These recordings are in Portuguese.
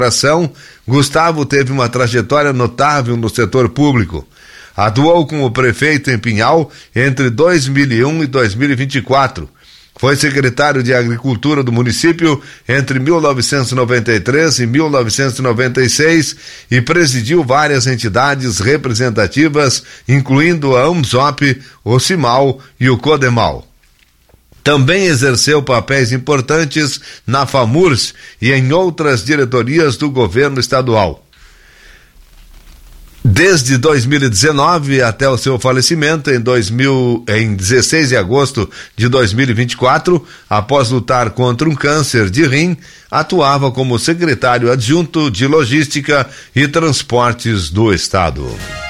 Gustavo teve uma trajetória notável no setor público. Atuou como prefeito em Pinhal entre 2001 e 2024. Foi secretário de Agricultura do município entre 1993 e 1996 e presidiu várias entidades representativas, incluindo a UMSOP, o CIMAL e o CODEMAL. Também exerceu papéis importantes na FAMURS e em outras diretorias do governo estadual. Desde 2019 até o seu falecimento em 16 de agosto de 2024, após lutar contra um câncer de rim, atuava como secretário adjunto de Logística e Transportes do Estado.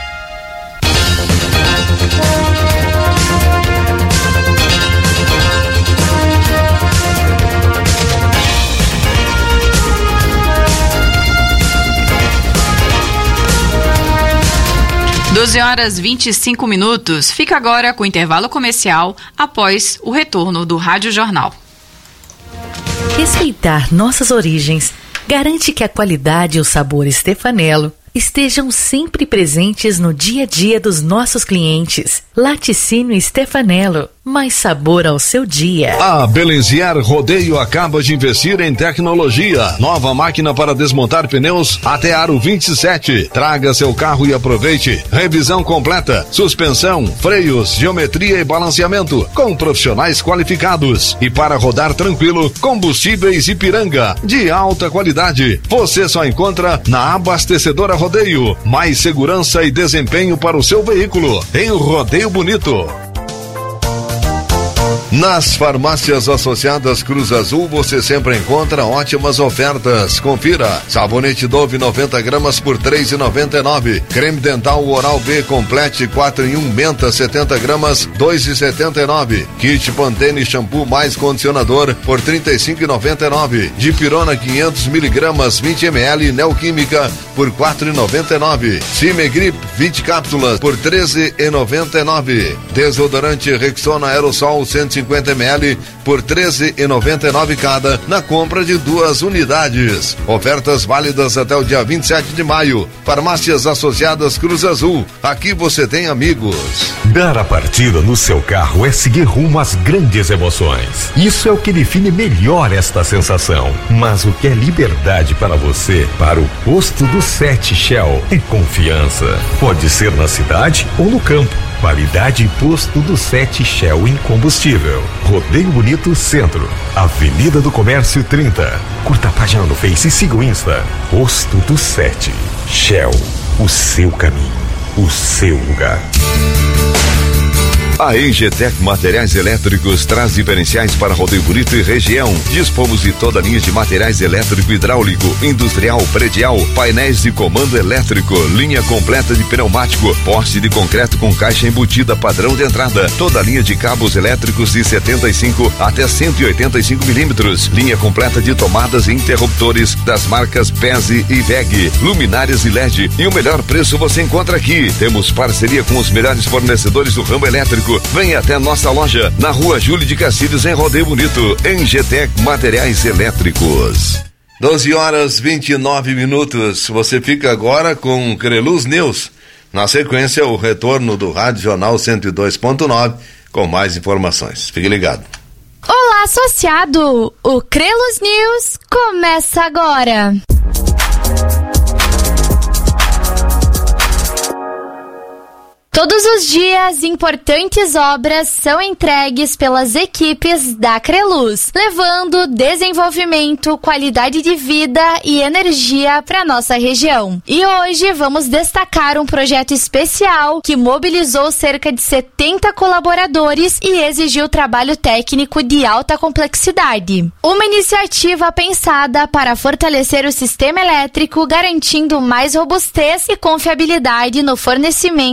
Horas 25 minutos. Fica agora com o intervalo comercial após o retorno do Rádio Jornal. Respeitar nossas origens garante que a qualidade e o sabor Stefanello estejam sempre presentes no dia a dia dos nossos clientes. Laticínio Stefanello, mais sabor ao seu dia. A Belenziar Rodeio acaba de investir em tecnologia. Nova máquina para desmontar pneus até aro 27. Traga seu carro e aproveite. Revisão completa, suspensão, freios, geometria e balanceamento, com profissionais qualificados. E para rodar tranquilo, combustíveis Ipiranga, de alta qualidade. Você só encontra na Abastecedora Rodeio. Mais segurança e desempenho para o seu veículo. Em Rodeio Bonito. Nas farmácias associadas Cruz Azul você sempre encontra ótimas ofertas. Confira: sabonete Dove 90 gramas por R$3,99. Creme dental Oral B Complete 4 em 1 menta 70 gramas R$2,79. Kit Pantene shampoo mais condicionador por R$35,99. Dipirona 500 miligramas 20 ml Neoquímica por R$4,99. Cimegrip 20 cápsulas por R$13,99. Desodorante Rexona Aerosol 150 ml por R$13,99 cada na compra de 2 unidades. Ofertas válidas até o dia 27 de maio. Farmácias Associadas Cruz Azul. Aqui você tem amigos. Dar a partida no seu carro é seguir rumo às grandes emoções. Isso é o que define melhor esta sensação. Mas o que é liberdade para você, para o posto do 7 Shell, é confiança. Pode ser na cidade ou no campo. Qualidade e posto do 7 Shell em combustível. Rodeio Bonito Centro, Avenida do Comércio 30. Curta a página no Face e siga o Insta. Posto do 7 Shell, o seu caminho, o seu lugar. A Engetec Materiais Elétricos traz diferenciais para Rodeio Bonito e região. Dispomos de toda a linha de materiais elétrico, hidráulico, industrial, predial, painéis de comando elétrico, linha completa de pneumático, poste de concreto com caixa embutida padrão de entrada, toda a linha de cabos elétricos de 75 até 185 milímetros, linha completa de tomadas e interruptores das marcas Pese e VEG, luminárias e LED, e o melhor preço você encontra aqui. Temos parceria com os melhores fornecedores do ramo elétrico. Venha até nossa loja na Rua Júlio de Castilhos, em Rodeio Bonito, Engetec Materiais Elétricos. 12 horas 29 minutos. Você fica agora com Creluz News. Na sequência, o retorno do Rádio Jornal 102.9 com mais informações. Fique ligado. Olá, associado! O Creluz News começa agora. Todos os dias, importantes obras são entregues pelas equipes da Creluz, levando desenvolvimento, qualidade de vida e energia para nossa região. E hoje vamos destacar um projeto especial que mobilizou cerca de 70 colaboradores e exigiu trabalho técnico de alta complexidade. Uma iniciativa pensada para fortalecer o sistema elétrico, garantindo mais robustez e confiabilidade no fornecimento de energia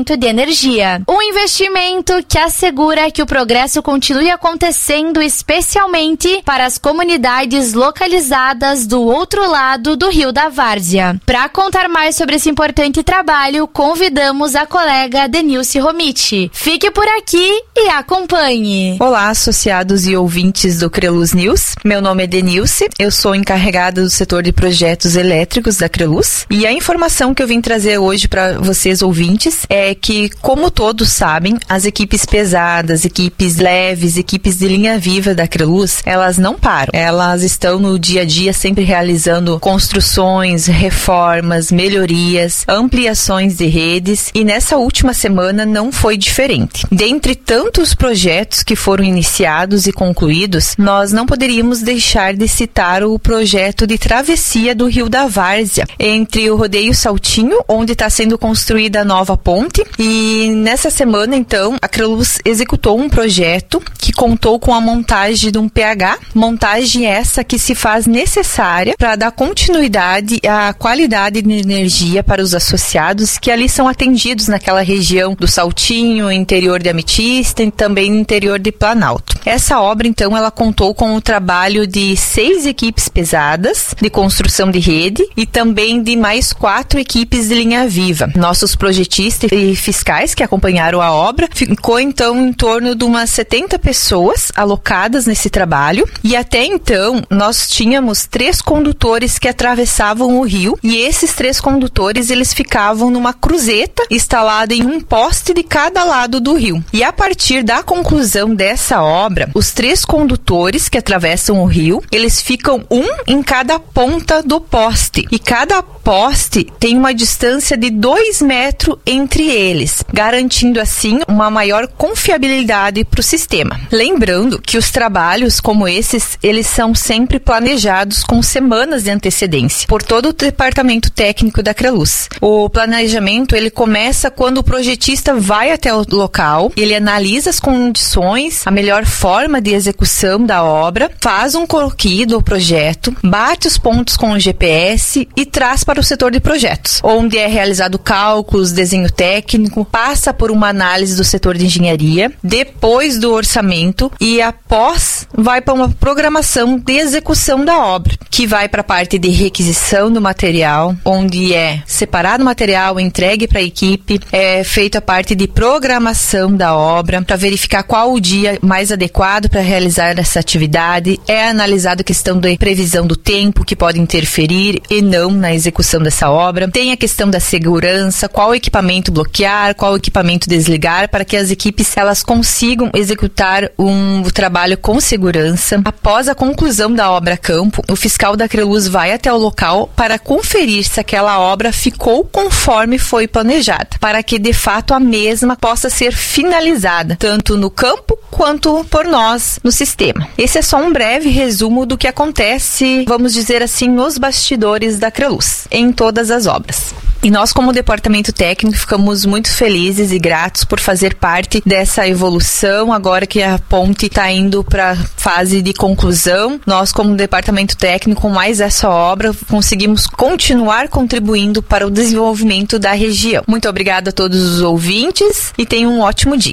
energia. Um investimento que assegura que o progresso continue acontecendo, especialmente para as comunidades localizadas do outro lado do Rio da Várzea. Para contar mais sobre esse importante trabalho, convidamos a colega Denilce Romiti. Fique por aqui e acompanhe. Olá, associados e ouvintes do Creluz News. Meu nome é Denilce, eu sou encarregada do setor de projetos elétricos da Creluz. E a informação que eu vim trazer hoje para vocês, ouvintes, é que, como todos sabem, as equipes pesadas, equipes leves, equipes de linha viva da Creluz, elas não param. Elas estão no dia a dia sempre realizando construções, reformas, melhorias, ampliações de redes, e nessa última semana não foi diferente. Dentre tantos projetos que foram iniciados e concluídos, nós não poderíamos deixar de citar o projeto de travessia do Rio da Várzea, entre o Rodeio Saltinho, onde está sendo construída a nova ponte, e nessa semana, então, a Creluz executou um projeto que contou com a montagem de um PH, montagem essa que se faz necessária para dar continuidade à qualidade de energia para os associados que ali são atendidos naquela região do Saltinho, interior de Ametista e também interior de Planalto. Essa obra, então, ela contou com o trabalho de 6 equipes pesadas de construção de rede e também de mais 4 equipes de linha viva. Nossos projetistas e fiscais que acompanharam a obra, ficou então em torno de umas 70 pessoas alocadas nesse trabalho, e até então nós tínhamos 3 condutores que atravessavam o rio, e esses 3 condutores eles ficavam numa cruzeta instalada em um poste de cada lado do rio. E a partir da conclusão dessa obra, os 3 condutores que atravessam o rio, eles ficam um em cada ponta do poste, e cada poste tem uma distância de 2 metros entre eles, garantindo assim uma maior confiabilidade para o sistema. Lembrando que os trabalhos como esses, eles são sempre planejados com semanas de antecedência por todo o departamento técnico da Creluz. O planejamento, ele começa quando o projetista vai até o local, ele analisa as condições, a melhor forma de execução da obra, faz um croquis do projeto, bate os pontos com o GPS e traz para o setor de projetos, onde é realizado cálculos, desenho técnico, passa por uma análise do setor de engenharia, depois do orçamento, e após vai para uma programação de execução da obra, que vai para a parte de requisição do material, onde é separado o material, entregue para a equipe, é feita a parte de programação da obra, para verificar qual o dia mais adequado para realizar essa atividade, é analisado a questão da previsão do tempo que pode interferir e não na execução dessa obra, tem a questão da segurança, qual equipamento bloquear, qual equipamento desligar, para que as equipes elas consigam executar um trabalho com segurança. Após a conclusão da obra a campo, o fiscal da Creluz vai até o local para conferir se aquela obra ficou conforme foi planejada, para que de fato a mesma possa ser finalizada, tanto no campo quanto por nós no sistema. Esse é só um breve resumo do que acontece, vamos dizer assim, nos bastidores da Creluz, em todas as obras. E nós, como departamento técnico, ficamos muito felizes e gratos por fazer parte dessa evolução, agora que a ponte está indo para a fase de conclusão. Nós, como departamento técnico, com mais essa obra, conseguimos continuar contribuindo para o desenvolvimento da região. Muito obrigada a todos os ouvintes e tenham um ótimo dia.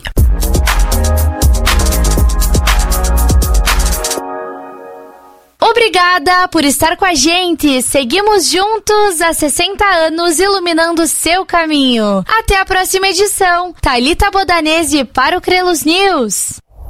Obrigada por estar com a gente. Seguimos juntos há 60 anos iluminando seu caminho. Até a próxima edição. Thalita Bodanese para o Creluz News.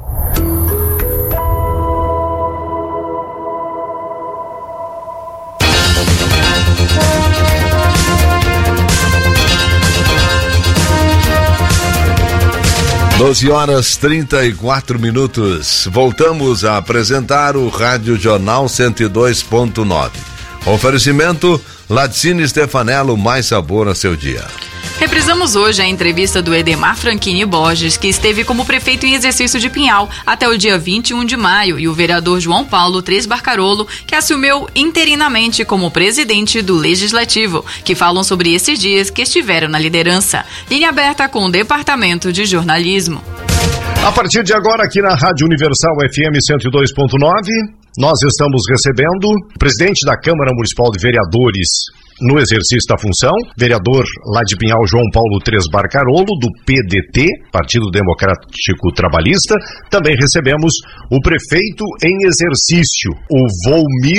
Doze horas 34 minutos. Voltamos a apresentar o Rádio Jornal 102.9. Oferecimento Laticínio Stefanello, mais sabor a seu dia. Reprisamos hoje a entrevista do Edemar Franchini Borges, que esteve como prefeito em exercício de Pinhal até o dia 21 de maio, e o vereador João Paulo Tres Barcarolo, que assumiu interinamente como presidente do Legislativo, que falam sobre esses dias que estiveram na liderança. Linha aberta com o Departamento de Jornalismo. A partir de agora, aqui na Rádio Universal FM 102.9, nós estamos recebendo o presidente da Câmara Municipal de Vereadores no exercício da função, vereador lá de Pinhal, João Paulo Tres Barcarolo, do PDT, Partido Democrático Trabalhista. Também recebemos o prefeito em exercício, o Volmir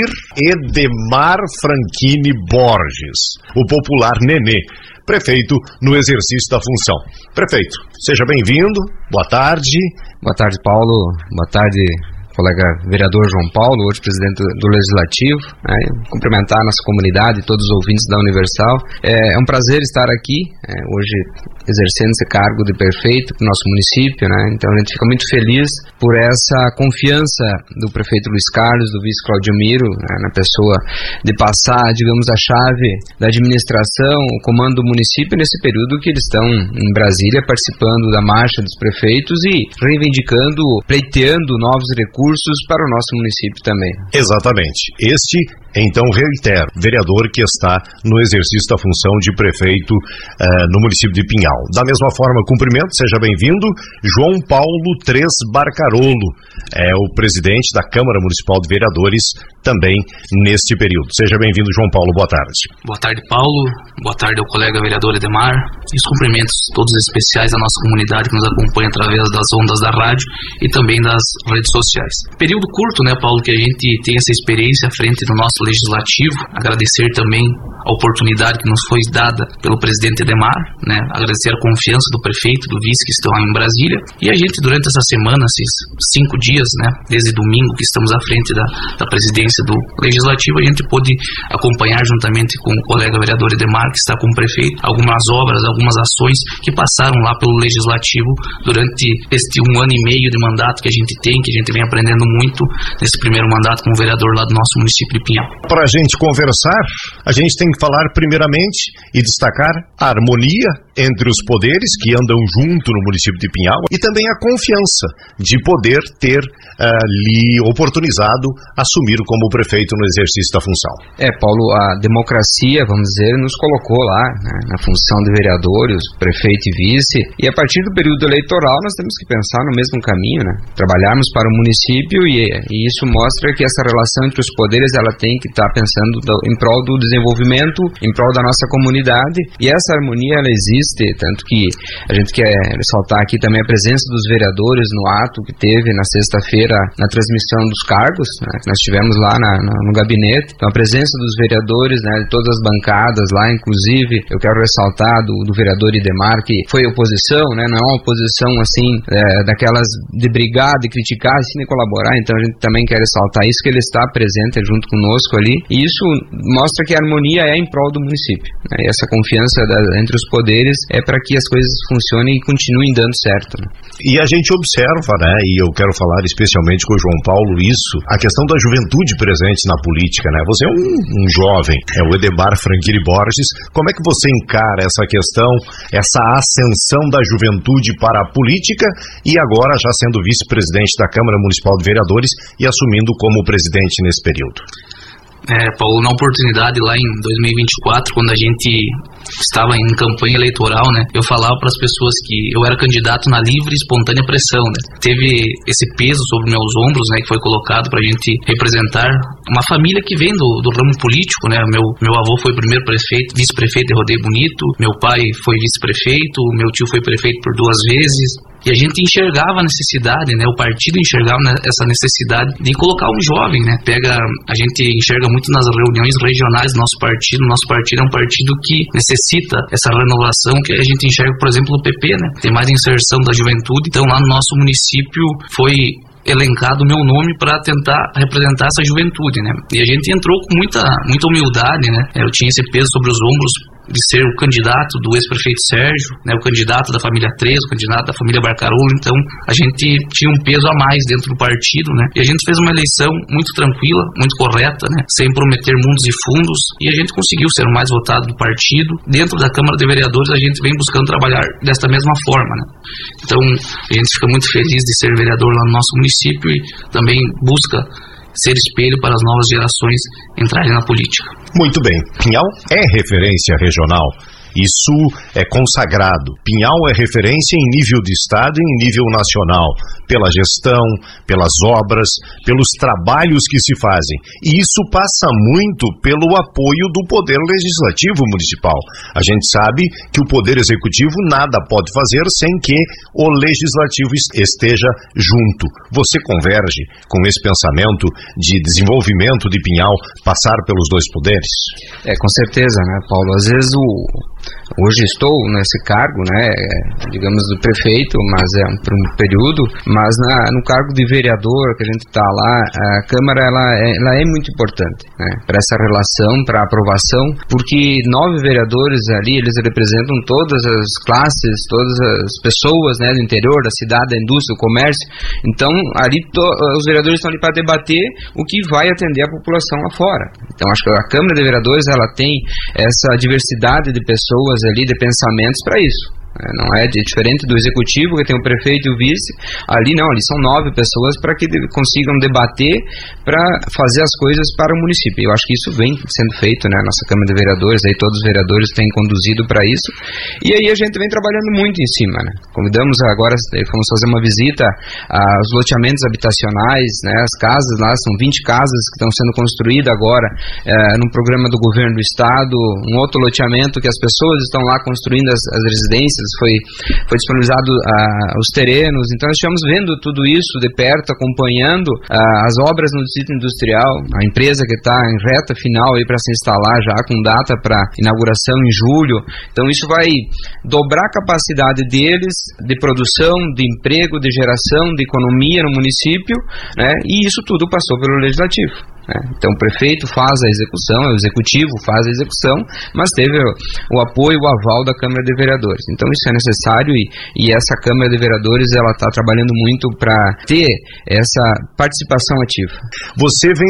Edemar Franchini Borges, o popular Nenê, prefeito no exercício da função. Prefeito, seja bem-vindo, boa tarde. Boa tarde, Paulo, boa tarde, colega vereador João Paulo, hoje presidente do Legislativo, cumprimentar a nossa comunidade, todos os ouvintes da Universal. É um prazer estar aqui, hoje exercendo esse cargo de prefeito para o nosso município, então a gente fica muito feliz por essa confiança do prefeito Luiz Carlos, do vice Claudio Miro, na pessoa de passar, digamos, a chave da administração, o comando do município nesse período que eles estão em Brasília participando da marcha dos prefeitos e reivindicando, pleiteando novos recursos para o nosso município também. Exatamente. Este, então, reitero, vereador que está no exercício da função de prefeito no município de Pinhal. Da mesma forma, cumprimento, seja bem-vindo, João Paulo Tres Barcarolo, o presidente da Câmara Municipal de Vereadores também neste período. Seja bem-vindo, João Paulo, boa tarde. Boa tarde, Paulo, boa tarde ao colega vereador Edemar, e os cumprimentos todos especiais à nossa comunidade que nos acompanha através das ondas da rádio e também das redes sociais. Período curto, Paulo, que a gente tem essa experiência à frente do nosso legislativo. Agradecer também a oportunidade que nos foi dada pelo presidente Edemar, agradecer a confiança do prefeito, do vice que estão aí em Brasília, e a gente durante essa semana, esses 5 dias, desde domingo que estamos à frente da presidência do legislativo, a gente pôde acompanhar juntamente com o colega vereador Edemar, que está com o prefeito, algumas obras, algumas ações que passaram lá pelo legislativo durante este 1 ano e meio de mandato que a gente tem, que a gente vem aprendendo muito nesse primeiro mandato como vereador lá do nosso município de Pinhal. Para a gente conversar, a gente tem que falar primeiramente e destacar a harmonia entre os poderes que andam junto no município de Pinhal e também a confiança de poder ter lhe oportunizado assumir como prefeito no exercício da função. Paulo, a democracia, vamos dizer, nos colocou lá na função de vereadores, prefeito e vice, e a partir do período eleitoral nós temos que pensar no mesmo caminho, trabalharmos para o município e isso mostra que essa relação entre os poderes ela tem que estar pensando em prol do desenvolvimento, em prol da nossa comunidade, e essa harmonia ela existe, tanto que a gente quer ressaltar aqui também a presença dos vereadores no ato que teve na sexta-feira na transmissão dos cargos, que nós tivemos lá no gabinete. Então a presença dos vereadores, de todas as bancadas lá, inclusive eu quero ressaltar do vereador Edemar, que foi oposição, não é uma oposição assim daquelas de brigar, de criticar, assim, de colaborar. Então a gente também quer ressaltar isso, que ele está presente junto conosco ali, e isso mostra que a harmonia é em prol do município, e essa confiança entre os poderes é para que as coisas funcionem e continuem dando certo. E a gente observa, e eu quero falar especialmente com o João Paulo isso, a questão da juventude presente na política, Você é um jovem, o Edemar Franchini Borges. Como é que você encara essa questão, essa ascensão da juventude para a política e agora já sendo vice-presidente da Câmara Municipal de Vereadores e assumindo como presidente nesse período? Paulo, na oportunidade lá em 2024, quando a gente estava em campanha eleitoral, eu falava para as pessoas que eu era candidato na livre e espontânea pressão, Teve esse peso sobre meus ombros, que foi colocado para a gente representar uma família que vem do ramo político, Meu avô foi primeiro prefeito, vice-prefeito de Rodeio Bonito, meu pai foi vice-prefeito, meu tio foi prefeito por 2 vezes. E a gente enxergava a necessidade, o partido enxergava essa necessidade de colocar um jovem, a gente enxerga muito nas reuniões regionais do nosso partido. Nosso partido é um partido que necessita essa renovação, que a gente enxerga, por exemplo, no PP, Tem mais inserção da juventude. Então lá no nosso município foi elencado o meu nome para tentar representar essa juventude, E a gente entrou com muita humildade, Eu tinha esse peso sobre os ombros de ser o candidato do ex-prefeito Sérgio, o candidato da família 3, o candidato da família Barcarolo. Então a gente tinha um peso a mais dentro do partido, E a gente fez uma eleição muito tranquila, muito correta, sem prometer mundos e fundos, e a gente conseguiu ser o mais votado do partido. Dentro da Câmara de Vereadores a gente vem buscando trabalhar desta mesma forma, Então a gente fica muito feliz de ser vereador lá no nosso município e também busca ser espelho para as novas gerações entrarem na política. Muito bem. Pinhal é referência regional Isso é consagrado. Pinhal é referência em nível de estado e em nível nacional, pela gestão, pelas obras, pelos trabalhos que se fazem. E isso passa muito pelo apoio do Poder Legislativo Municipal. A gente sabe que o Poder Executivo nada pode fazer sem que o Legislativo esteja junto. Você converge com esse pensamento de desenvolvimento de Pinhal passar pelos dois poderes? Com certeza, né, Paulo? Às vezes hoje estou nesse cargo, né, digamos, do prefeito, mas por um período, mas no cargo de vereador que a gente está lá, a Câmara ela é muito importante, né, para essa relação, para a aprovação, porque 9 vereadores ali, eles representam todas as classes, todas as pessoas, né, do interior, da cidade, da indústria, do comércio. Então, ali os vereadores estão ali para debater o que vai atender a população lá fora. Então, acho que a Câmara de Vereadores, ela tem essa diversidade de pessoas ali, de pensamentos para isso. Não é diferente do executivo, que tem o prefeito e o vice. Ali não, ali são 9 pessoas para que consigam debater, para fazer as coisas para o município. Eu acho que isso vem sendo feito, né? Nossa Câmara de Vereadores, aí todos os vereadores têm conduzido para isso. E aí a gente vem trabalhando muito em cima, né? Convidamos agora, fomos fazer uma visita aos loteamentos habitacionais, né? As casas lá, são 20 casas que estão sendo construídas agora num programa do governo do estado, um outro loteamento que as pessoas estão lá construindo as residências, foi disponibilizado os terrenos. Então nós estivemos vendo tudo isso de perto, acompanhando as obras no distrito industrial, a empresa que está em reta final aí para se instalar já com data para inauguração em julho. Então isso vai dobrar a capacidade deles de produção, de emprego, de geração, de economia no município, né? E isso tudo passou pelo Legislativo. Então o prefeito faz a execução, o executivo faz a execução, mas teve o apoio, o aval da Câmara de Vereadores. Então isso é necessário e essa Câmara de Vereadores, ela está trabalhando muito para ter essa participação ativa. Você vem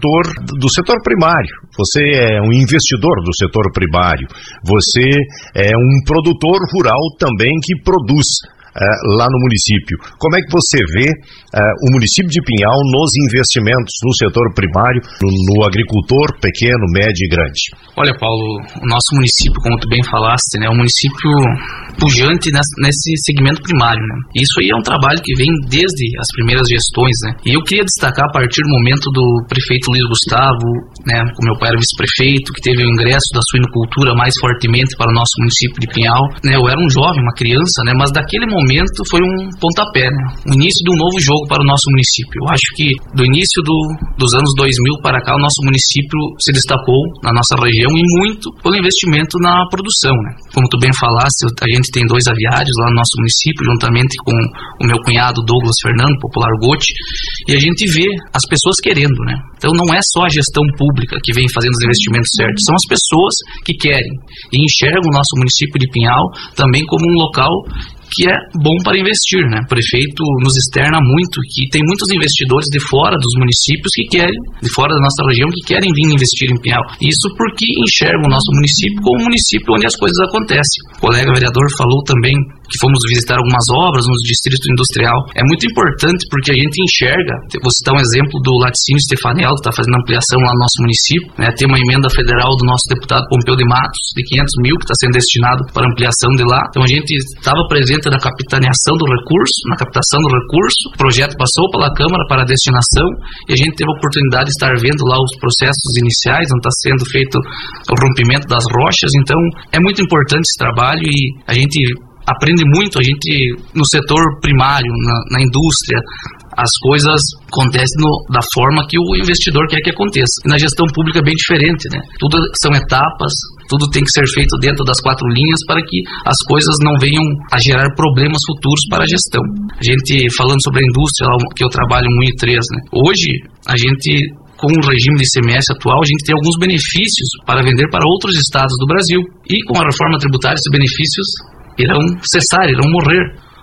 do setor primário, você é um investidor do setor primário, você é um produtor rural também que produz lá no município. Como é que você vê o município de Pinhal nos investimentos no setor primário, no agricultor pequeno, médio e grande? Olha, Paulo, o nosso município, como tu bem falaste, né, é um município pujante nesse segmento primário, né? Isso aí é um trabalho que vem desde as primeiras gestões, né? E eu queria destacar a partir do momento do prefeito Luiz Gustavo, né, como meu pai era vice-prefeito, que teve o ingresso da suinocultura mais fortemente para o nosso município de Pinhal, né? Eu era um jovem, uma criança, né, mas daquele momento foi um pontapé, né? O início de um novo jogo para o nosso município. Eu acho que do início dos anos 2000 para cá, o nosso município se destacou na nossa região e muito pelo investimento na produção, né? Como tu bem falaste, a gente tem 2 aviários lá no nosso município, juntamente com o meu cunhado Douglas Fernando, popular Gotti, e a gente vê as pessoas querendo, né? Então não é só a gestão pública que vem fazendo os investimentos certos, são as pessoas que querem e enxergam o nosso município de Pinhal também como um local que é bom para investir, né? O prefeito nos externa muito que tem muitos investidores de fora dos municípios que querem, de fora da nossa região, que querem vir investir em Pinhal. Isso porque enxergam o nosso município como um município onde as coisas acontecem. O colega vereador falou também que fomos visitar algumas obras no distrito industrial. É muito importante porque a gente enxerga, vou citar um exemplo do laticínio Stefanel, que está fazendo ampliação lá no nosso município, né? Tem uma emenda federal do nosso deputado Pompeu de Matos, de 500 mil, que está sendo destinado para ampliação de lá. Então a gente estava presente na capitaneação do recurso, na captação do recurso, o projeto passou pela Câmara para a destinação e a gente teve a oportunidade de estar vendo lá os processos iniciais, onde está sendo feito o rompimento das rochas. Então é muito importante esse trabalho e a gente aprende muito, a gente no setor primário, na indústria, as coisas acontecem da forma que o investidor quer que aconteça. E na gestão pública é bem diferente, né? Tudo são etapas, tudo tem que ser feito dentro das 4 linhas para que as coisas não venham a gerar problemas futuros para a gestão. A gente, falando sobre a indústria, que eu trabalho no I3, né? Hoje, a gente, com o regime de ICMS atual, a gente tem alguns benefícios para vender para outros estados do Brasil. E com a reforma tributária, esses benefícios irão cessar, irão morrer.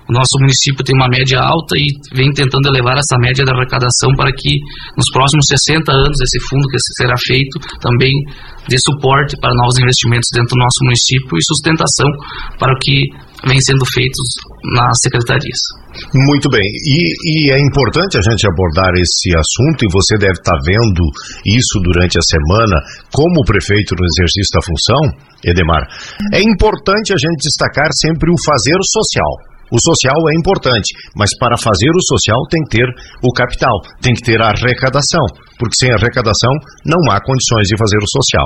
O nosso município tem uma média alta e vem tentando elevar essa média da arrecadação para que nos próximos 60 anos esse fundo que será feito também dê suporte para novos investimentos dentro do nosso município e sustentação para o que vem sendo feitos nas secretarias. Muito bem, e é importante a gente abordar esse assunto, e você deve estar vendo isso durante a semana como prefeito no exercício da função, Edemar. É importante a gente destacar sempre o fazer social. O social é importante, mas para fazer o social tem que ter o capital, tem que ter a arrecadação, porque sem arrecadação não há condições de fazer o social.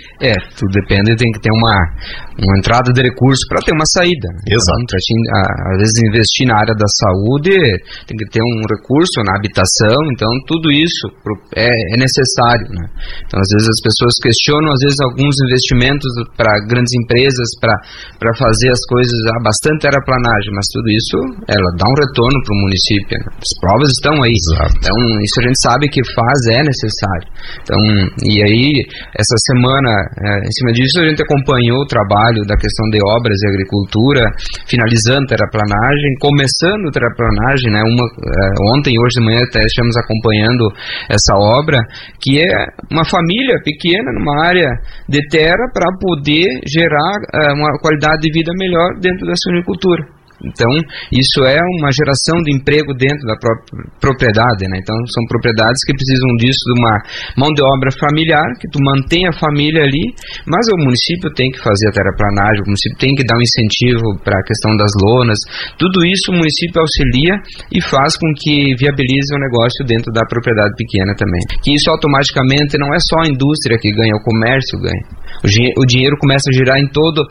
Tudo depende, tem que ter uma entrada de recurso para ter uma saída. Exato. Então, às vezes investir na área da saúde, tem que ter um recurso na habitação, então tudo isso é necessário, né? Então às vezes as pessoas questionam, às vezes alguns investimentos para grandes empresas, para fazer as coisas, há bastante terraplanagem, mas tudo isso, ela dá um retorno para o município, né? As provas estão aí. Exato. Então isso a gente sabe que é necessário. Então, e aí, essa semana, em cima disso, a gente acompanhou o trabalho da questão de obras e agricultura, finalizando terraplanagem, começando terraplanagem, né? Ontem e hoje de manhã até estamos acompanhando essa obra, que é uma família pequena numa área de terra para poder gerar uma qualidade de vida melhor dentro da suinicultura. Então, isso é uma geração de emprego dentro da própria propriedade, né? Então, são propriedades que precisam disso, de uma mão de obra familiar, que tu mantém a família ali, mas o município tem que fazer a terraplanagem, o município tem que dar um incentivo para a questão das lonas, tudo isso o município auxilia e faz com que viabilize o negócio dentro da propriedade pequena também. Que isso automaticamente não é só a indústria que ganha, o comércio ganha. O dinheiro começa a girar em todo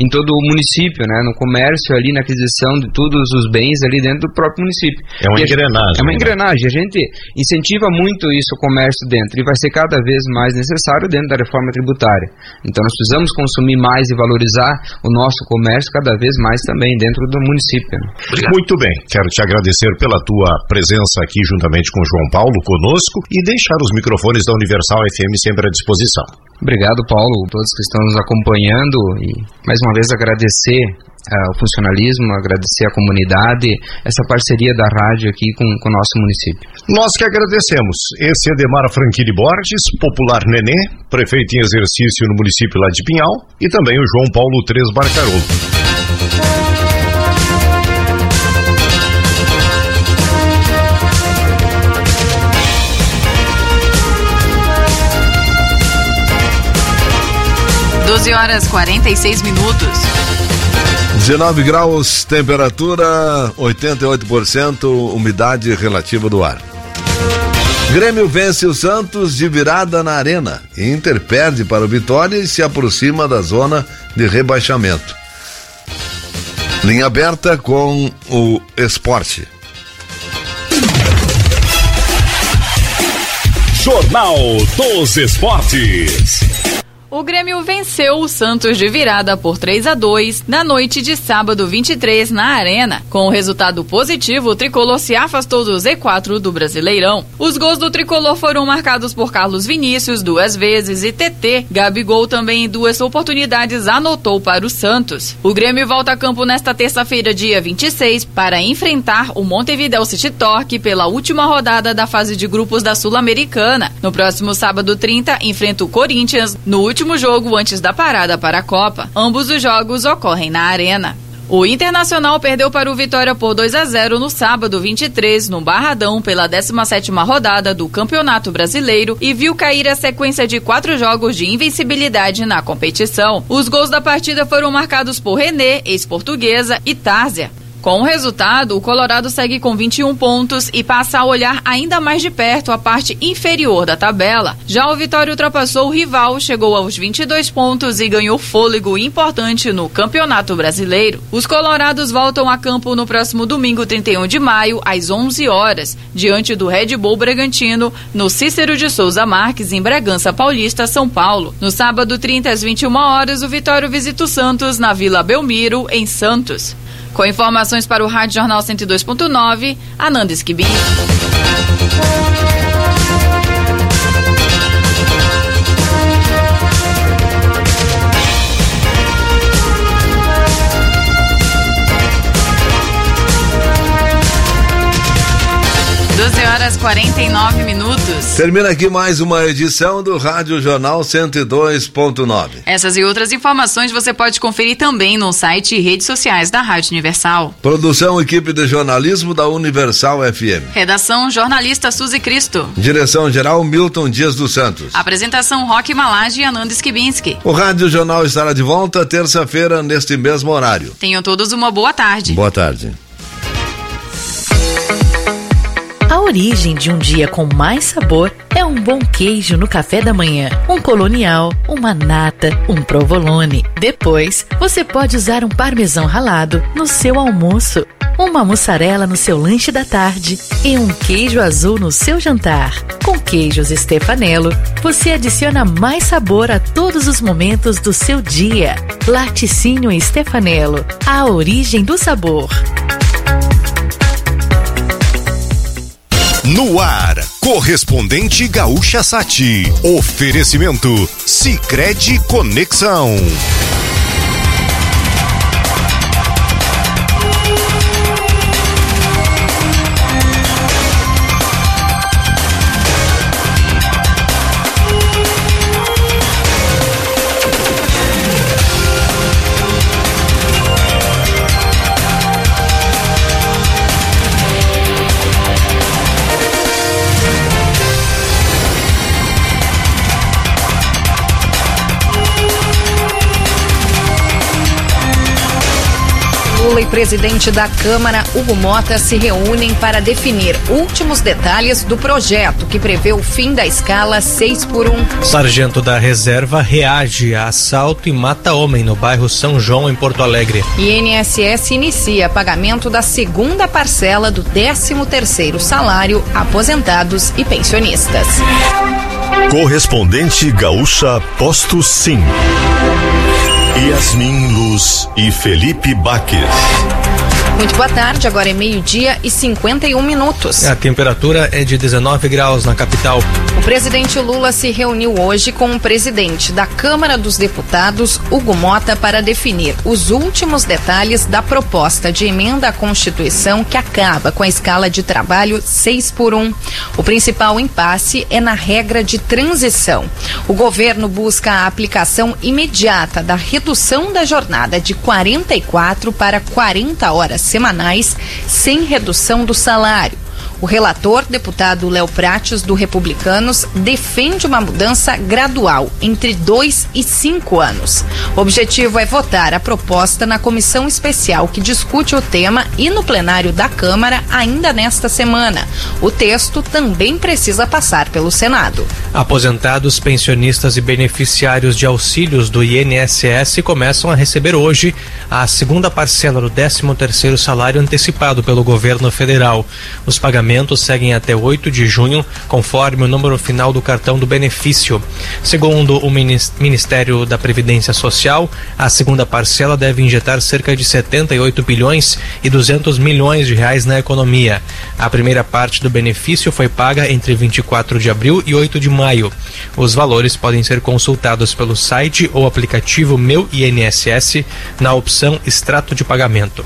o município, né? No comércio ali, na aquisição de todos os bens ali dentro do próprio município. É uma engrenagem. É uma engrenagem. A gente incentiva muito isso, o comércio dentro, e vai ser cada vez mais necessário dentro da reforma tributária. Então nós precisamos consumir mais e valorizar o nosso comércio cada vez mais também dentro do município. Obrigado. Muito bem. Quero te agradecer pela tua presença aqui juntamente com o João Paulo conosco e deixar os microfones da Universal FM sempre à disposição. Obrigado, Paulo, todos que estão nos acompanhando, e mais uma vez agradecer o funcionalismo, agradecer a comunidade, essa parceria da rádio aqui com o nosso município. Nós que agradecemos. Esse é Edemar Franchini Borges, popular Nenê, prefeito em exercício no município lá de Pinhal, e também o João Paulo 3 Barcarolo. Horas 46 minutos. 19 graus, temperatura 88%, umidade relativa do ar. Grêmio vence o Santos de virada na Arena. Inter perde para o Vitória e se aproxima da zona de rebaixamento. Linha aberta com o Esporte. Jornal dos Esportes. O Grêmio venceu o Santos de virada por 3-2 na noite de sábado 23 na Arena. Com o resultado positivo, o tricolor se afastou do Z4 do Brasileirão. Os gols do tricolor foram marcados por Carlos Vinícius 2 vezes e TT. Gabigol também em 2 oportunidades anotou para o Santos. O Grêmio volta a campo nesta terça-feira, dia 26, para enfrentar o Montevidéu City Torque pela última rodada da fase de grupos da Sul-Americana. No próximo sábado 30, enfrenta o Corinthians no último jogo antes da parada para a Copa. Ambos os jogos ocorrem na Arena. O Internacional perdeu para o Vitória por 2-0 no sábado 23, no Barradão, pela 17ª rodada do Campeonato Brasileiro e viu cair a sequência de 4 jogos de invencibilidade na competição. Os gols da partida foram marcados por René, ex-Portuguesa, e Tárzia. Com o resultado, o Colorado segue com 21 pontos e passa a olhar ainda mais de perto a parte inferior da tabela. Já o Vitória ultrapassou o rival, chegou aos 22 pontos e ganhou fôlego importante no Campeonato Brasileiro. Os colorados voltam a campo no próximo domingo, 31 de maio, às 11 horas, diante do Red Bull Bragantino, no Cícero de Souza Marques, em Bragança Paulista, São Paulo. No sábado, 30 às 21 horas, o Vitória visita o Santos na Vila Belmiro, em Santos. Com informações para o Rádio Jornal 102.9, Ananda Esquibim. 49 minutos. Termina aqui mais uma edição do Rádio Jornal 102.9. Essas e outras informações você pode conferir também no site e redes sociais da Rádio Universal. Produção, equipe de jornalismo da Universal FM. Redação, jornalista Suzy Cristo. Direção-geral, Milton Dias dos Santos. Apresentação, Roque Malage e Ananda Skibinski. O Rádio Jornal estará de volta terça-feira neste mesmo horário. Tenham todos uma boa tarde. Boa tarde. A origem de um dia com mais sabor é um bom queijo no café da manhã, um colonial, uma nata, um provolone. Depois, você pode usar um parmesão ralado no seu almoço, uma mussarela no seu lanche da tarde e um queijo azul no seu jantar. Com queijos Stefanello, você adiciona mais sabor a todos os momentos do seu dia. Laticínio Stefanello, a origem do sabor. No ar, correspondente Gaúcha Sati. Oferecimento Sicredi Conexão. Lula e presidente da Câmara, Hugo Mota, se reúnem para definir últimos detalhes do projeto que prevê o fim da escala 6x1. Sargento da reserva reage a assalto e mata homem no bairro São João, em Porto Alegre. INSS inicia pagamento da segunda parcela do 13º salário a aposentados e pensionistas. Correspondente Gaúcha Posto Sim. Yasmin Luz e Felipe Baques. Muito boa tarde, agora é 12:51. A temperatura é de 19 graus na capital. O presidente Lula se reuniu hoje com o presidente da Câmara dos Deputados, Hugo Mota, para definir os últimos detalhes da proposta de emenda à Constituição que acaba com a escala de trabalho 6x1. O principal impasse é na regra de transição. O governo busca a aplicação imediata da redução da jornada de 44 para 40 horas semanais, sem redução do salário. O relator, deputado Léo Prates, do Republicanos, defende uma mudança gradual, entre 2 e 5 anos. O objetivo é votar a proposta na comissão especial que discute o tema e no plenário da Câmara ainda nesta semana. O texto também precisa passar pelo Senado. Aposentados, pensionistas e beneficiários de auxílios do INSS começam a receber hoje a segunda parcela do 13º salário antecipado pelo governo federal. Os pagamentos seguem até 8 de junho, conforme o número final do cartão do benefício. Segundo o Ministério da Previdência Social, a segunda parcela deve injetar cerca de 78 bilhões e 200 milhões de reais na economia. A primeira parte do benefício foi paga entre 24 de abril e 8 de maio. Os valores podem ser consultados pelo site ou aplicativo Meu INSS na opção Extrato de Pagamento.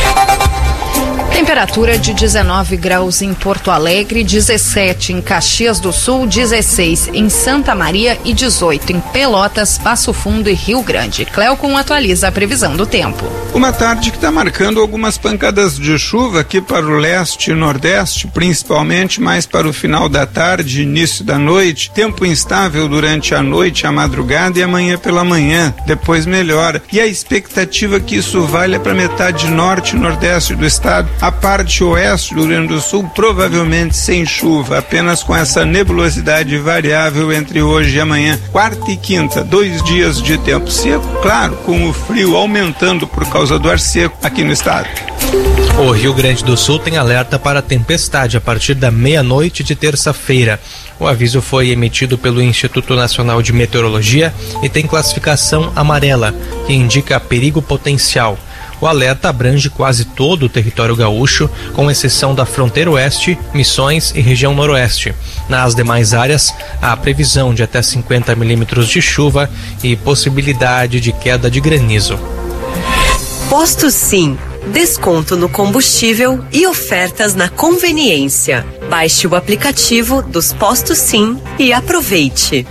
Temperatura de 19 graus em Porto Alegre, 17 em Caxias do Sul, 16 em Santa Maria e 18 em Pelotas, Passo Fundo e Rio Grande. Cleocum atualiza a previsão do tempo. Uma tarde que está marcando algumas pancadas de chuva aqui para o leste e nordeste, principalmente mais para o final da tarde, início da noite. Tempo instável durante a noite, a madrugada e amanhã pela manhã. Depois melhora. E a expectativa que isso valha para metade norte e nordeste do estado. A parte oeste do Rio Grande do Sul provavelmente sem chuva, apenas com essa nebulosidade variável entre hoje e amanhã. Quarta e quinta, 2 dias de tempo seco, claro, com o frio aumentando por causa do ar seco aqui no estado. O Rio Grande do Sul tem alerta para tempestade a partir da meia-noite de terça-feira. O aviso foi emitido pelo Instituto Nacional de Meteorologia e tem classificação amarela, que indica perigo potencial. O alerta abrange quase todo o território gaúcho, com exceção da fronteira oeste, Missões e região noroeste. Nas demais áreas, há previsão de até 50 milímetros de chuva e possibilidade de queda de granizo. Posto Sim. desconto no combustível e ofertas na conveniência. Baixe o aplicativo dos Postos Sim e aproveite.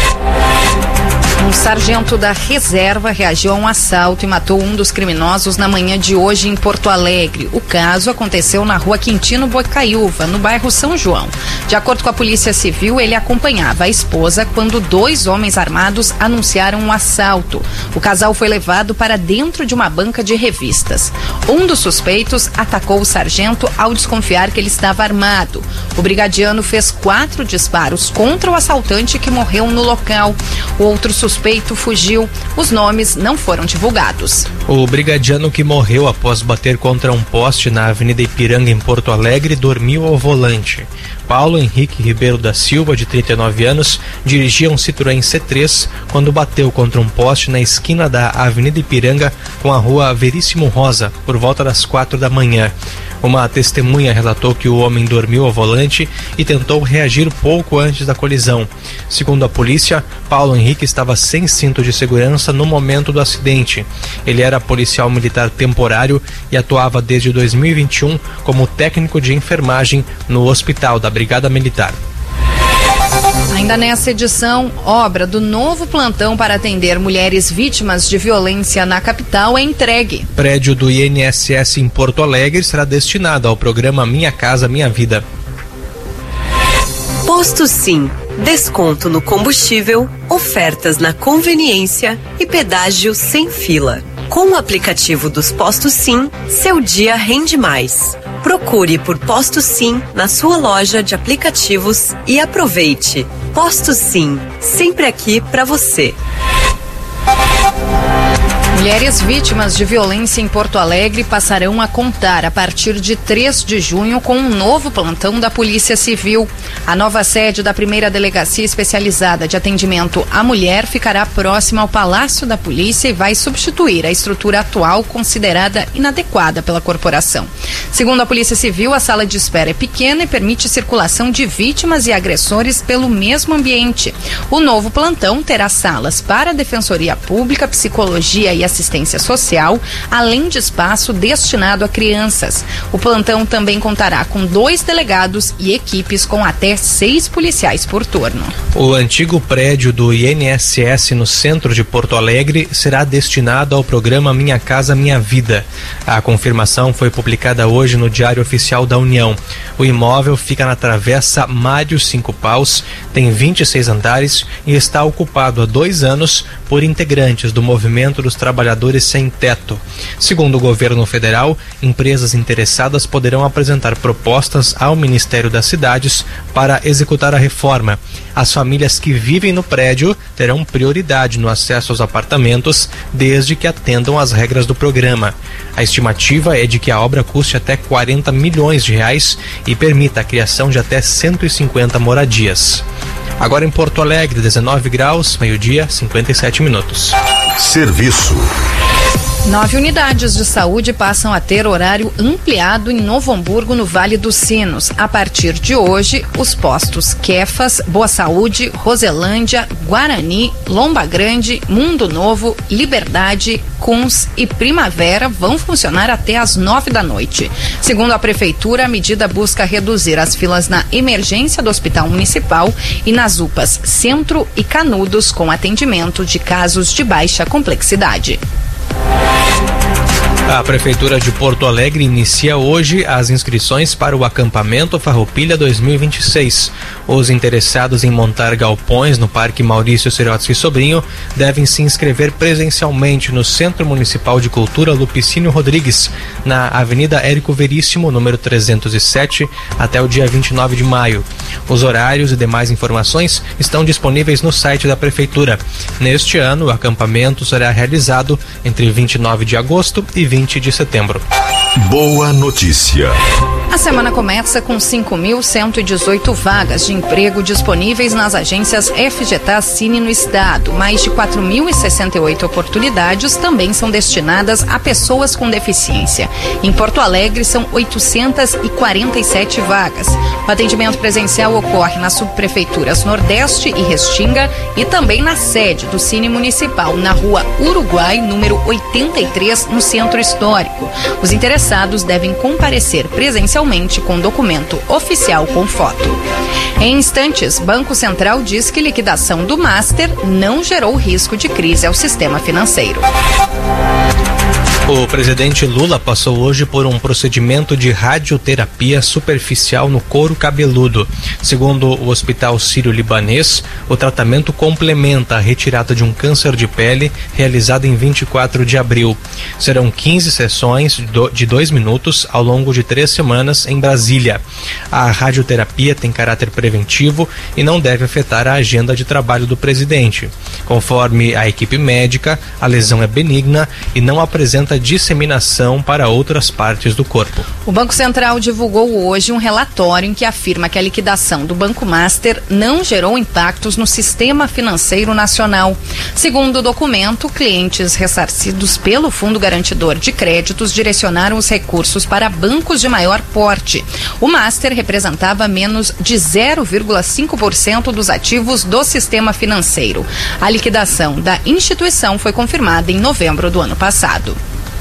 Um sargento da reserva reagiu a um assalto e matou um dos criminosos na manhã de hoje em Porto Alegre. O caso aconteceu na rua Quintino Bocaiúva, no bairro São João. De acordo com a Polícia Civil, ele acompanhava a esposa quando 2 homens armados anunciaram um assalto. O casal foi levado para dentro de uma banca de revistas. Um dos suspeitos atacou o sargento ao desconfiar que ele estava armado. O brigadiano fez 4 disparos contra o assaltante, que morreu no local. O outro suspeito fugiu. Os nomes não foram divulgados. O brigadiano, que morreu após bater contra um poste na Avenida Ipiranga, em Porto Alegre, dormiu ao volante. Paulo Henrique Ribeiro da Silva, de 39 anos, dirigia um Citroën C3 quando bateu contra um poste na esquina da Avenida Ipiranga com a rua Veríssimo Rosa, por volta das 4 da manhã. Uma testemunha relatou que o homem dormiu ao volante e tentou reagir pouco antes da colisão. Segundo a polícia, Paulo Henrique estava sem cinto de segurança no momento do acidente. Ele era policial militar temporário e atuava desde 2021 como técnico de enfermagem no hospital da Brigada Militar. Ainda nessa edição, obra do novo plantão para atender mulheres vítimas de violência na capital é entregue. Prédio do INSS em Porto Alegre será destinado ao programa Minha Casa Minha Vida. Posto Sim, desconto no combustível, ofertas na conveniência e pedágio sem fila. Com o aplicativo dos Postos Sim, seu dia rende mais. Procure por Posto Sim na sua loja de aplicativos e aproveite. Posto Sim, sempre aqui para você. Mulheres vítimas de violência em Porto Alegre passarão a contar a partir de 3 de junho com um novo plantão da Polícia Civil. A nova sede da primeira delegacia especializada de atendimento à mulher ficará próxima ao Palácio da Polícia e vai substituir a estrutura atual, considerada inadequada pela corporação. Segundo a Polícia Civil, a sala de espera é pequena e permite circulação de vítimas e agressores pelo mesmo ambiente. O novo plantão terá salas para a Defensoria Pública, Psicologia e Assistência Social, além de espaço destinado a crianças. O plantão também contará com 2 delegados e equipes com até 6 policiais por turno. O antigo prédio do INSS no centro de Porto Alegre será destinado ao programa Minha Casa Minha Vida. A confirmação foi publicada hoje no Diário Oficial da União. O imóvel fica na Travessa Mário 5 Paus, tem 26 andares e está ocupado há 2 anos por integrantes do Movimento dos Trabalhadores Sem Teto. Segundo o governo federal, empresas interessadas poderão apresentar propostas ao Ministério das Cidades para executar a reforma. As famílias que vivem no prédio terão prioridade no acesso aos apartamentos, desde que atendam às regras do programa. A estimativa é de que a obra custe até 40 milhões de reais e permita a criação de até 150 moradias. Agora em Porto Alegre, 19 graus, meio-dia, 57 minutos. Serviço. 9 unidades de saúde passam a ter horário ampliado em Novo Hamburgo, no Vale dos Sinos. A partir de hoje, os postos Kefas, Boa Saúde, Roselândia, Guarani, Lomba Grande, Mundo Novo, Liberdade, Kuns e Primavera vão funcionar até às 9 da noite. Segundo a Prefeitura, a medida busca reduzir as filas na emergência do Hospital Municipal e nas UPAs Centro e Canudos, com atendimento de casos de baixa complexidade. A Prefeitura de Porto Alegre inicia hoje as inscrições para o acampamento Farroupilha 2026. Os interessados em montar galpões no Parque Maurício Sirotsky Sobrinho devem se inscrever presencialmente no Centro Municipal de Cultura Lupicínio Rodrigues, na Avenida Érico Veríssimo, número 307, até o dia 29 de maio. Os horários e demais informações estão disponíveis no site da Prefeitura. Neste ano, o acampamento será realizado entre 29 de agosto e 20 de setembro. Boa notícia. A semana começa com 5.118 vagas de emprego disponíveis nas agências FGTAS Cine no estado. Mais de 4.068 oportunidades também são destinadas a pessoas com deficiência. Em Porto Alegre são 847 vagas. O atendimento presencial ocorre nas subprefeituras Nordeste e Restinga e também na sede do Cine Municipal, na Rua Uruguai, número 83, no Centro Histórico. Os interessados devem comparecer presencialmente com documento oficial com foto. Em instantes, Banco Central diz que liquidação do Master não gerou risco de crise ao sistema financeiro. O presidente Lula passou hoje por um procedimento de radioterapia superficial no couro cabeludo. Segundo o Hospital Sírio-Libanês, o tratamento complementa a retirada de um câncer de pele realizada em 24 de abril. Serão 15 sessões de 2 minutos ao longo de 3 semanas em Brasília. A radioterapia tem caráter preventivo e não deve afetar a agenda de trabalho do presidente. Conforme a equipe médica, a lesão é benigna e não apresenta disseminação para outras partes do corpo. O Banco Central divulgou hoje um relatório em que afirma que a liquidação do Banco Master não gerou impactos no sistema financeiro nacional. Segundo o documento, clientes ressarcidos pelo Fundo Garantidor de Créditos direcionaram os recursos para bancos de maior porte. O Master representava menos de 0,5% dos ativos do sistema financeiro. A liquidação da instituição foi confirmada em novembro do ano passado.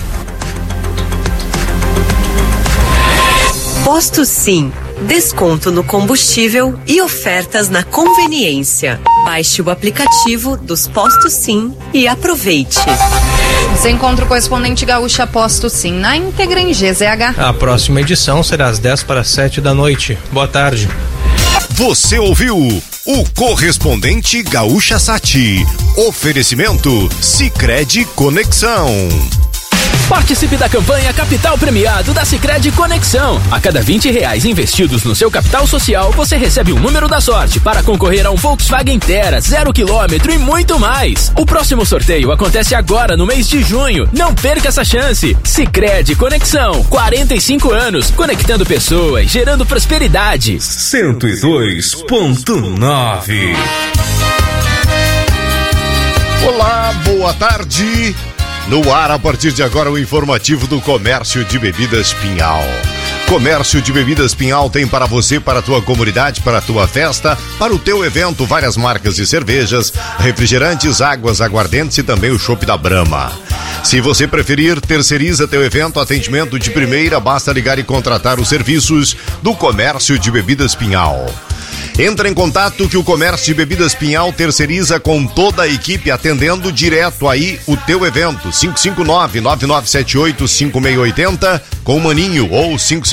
Posto Sim. Desconto no combustível e ofertas na conveniência. Baixe o aplicativo dos Postos Sim e aproveite. Você encontra o correspondente Gaúcha Posto Sim na íntegra em GZH. A próxima edição será às 6:50 da noite. Boa tarde. Você ouviu o correspondente Gaúcha Sati. Oferecimento Sicredi Conexão. Participe da campanha Capital Premiado da Sicredi Conexão. A cada R$20 investidos no seu capital social, você recebe um número da sorte para concorrer a um Volkswagen Terra 0 km e muito mais. O próximo sorteio acontece agora no mês de junho. Não perca essa chance. Sicredi Conexão, 45 anos, conectando pessoas, gerando prosperidade. 102.9. Olá, boa tarde. No ar, a partir de agora, o informativo do Comércio de Bebidas Pinhal. Comércio de Bebidas Pinhal tem para você, para a tua comunidade, para a tua festa, para o teu evento, várias marcas de cervejas, refrigerantes, águas, aguardentes e também o chopp da Brahma. Se você preferir, terceiriza teu evento, atendimento de primeira, basta ligar e contratar os serviços do Comércio de Bebidas Pinhal. Entra em contato que o Comércio de Bebidas Pinhal terceiriza com toda a equipe, atendendo direto aí o teu evento. 559-9978-5680 com o Maninho ou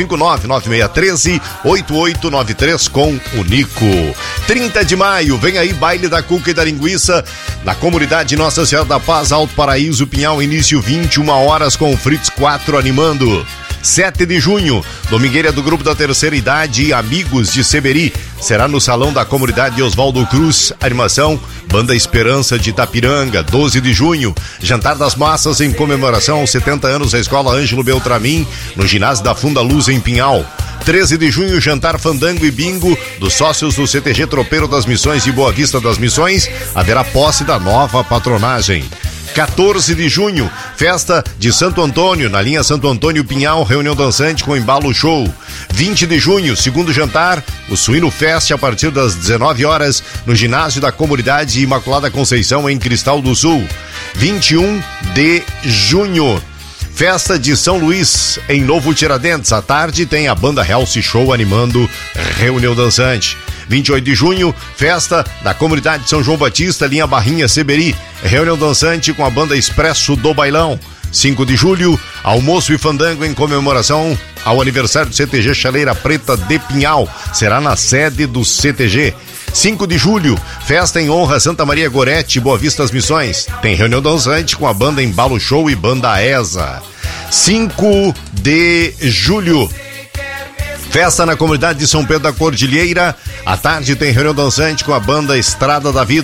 559-9613-8893 com o Nico. 30 de maio, vem aí baile da cuca e da linguiça na comunidade Nossa Senhora da Paz, Alto Paraíso, Pinhal, início 21 horas com o Fritz 4 animando. 7 de junho, domingueira do Grupo da Terceira Idade e Amigos de Seberi. Será no Salão da Comunidade Oswaldo Cruz. Animação, Banda Esperança de Itapiranga. 12 de junho, Jantar das Massas em comemoração aos 70 anos da Escola Ângelo Beltramin, no ginásio da Funda Luz em Pinhal. 13 de junho, Jantar Fandango e Bingo dos sócios do CTG Tropeiro das Missões de Boa Vista das Missões. Haverá posse da nova patronagem. 14 de junho, festa de Santo Antônio, na linha Santo Antônio Pinhal, reunião dançante com embalo show. 20 de junho, segundo jantar, o Suíno Fest a partir das 19 horas, no ginásio da Comunidade Imaculada Conceição, em Cristal do Sul. 21 de junho, festa de São Luís, em Novo Tiradentes. À tarde tem a banda Realce Show animando reunião dançante. 28 de junho, festa da Comunidade de São João Batista, linha Barrinha Seberi, reunião dançante com a banda Expresso do Bailão. 5 de julho, almoço e fandango em comemoração ao aniversário do CTG Chaleira Preta de Pinhal, será na sede do CTG. 5 de julho, festa em honra a Santa Maria Gorete, Boa Vista das Missões, tem reunião dançante com a banda Embalo Show e banda ESA. 5 de julho, festa na comunidade de São Pedro da Cordilheira. À tarde tem reunião dançante com a banda Estrada da Vida.